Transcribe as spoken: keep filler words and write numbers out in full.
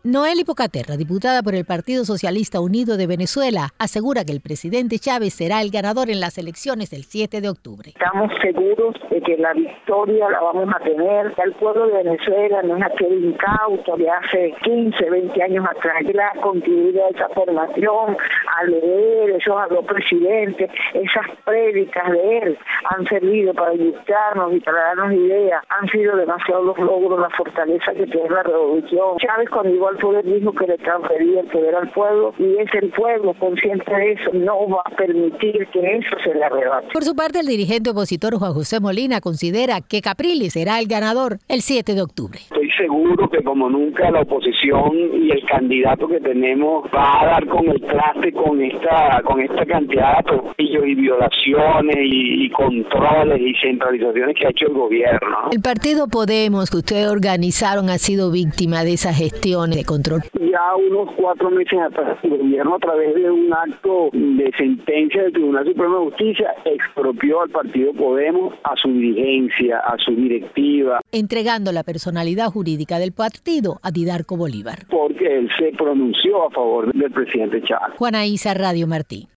Noely Pocaterra, diputada por el Partido Socialista Unido de Venezuela, asegura que el presidente Chávez será el ganador en las elecciones del siete de octubre. Estamos seguros de que la victoria la vamos a tener. El pueblo de Venezuela no es aquel incauto de hace quince, veinte años atrás. Él ha contribuido a esa formación, a leer, esos habló presidente, esas prédicas de él han servido para ilustrarnos y para darnos ideas. Han sido demasiados los logros, la fortaleza que tiene la revolución. Chávez, cuando llegó al poder, dijo que le transfería el poder al pueblo, y es el pueblo consciente de eso, no va a permitir que eso se le arrebate. Por su parte, el dirigente opositor Juan José Molina considera que Capriles será el ganador el siete de octubre. Estoy seguro que como nunca la oposición y el candidato que tenemos va a dar con el traste con esta con esta cantidad de atropellos y violaciones y, y controles y centralizaciones que ha hecho el gobierno. El partido Podemos que ustedes organizaron ha sido víctima de esas gestiones de control. Ya unos cuatro meses atrás, el gobierno, a través de un acto de sentencia del Tribunal Supremo de Justicia, expropió al partido Podemos, a su dirigencia, a su directiva, entregando la personalidad jurídica del partido a Didarco Bolívar. Porque él se pronunció a favor del presidente Chávez. Juana Isa, Radio Martí.